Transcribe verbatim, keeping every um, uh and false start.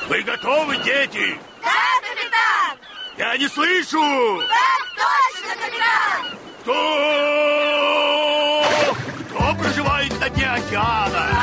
Вы готовы, дети? Да, капитан! Я не слышу! Так точно, капитан! Кто? Кто проживает на дне океана?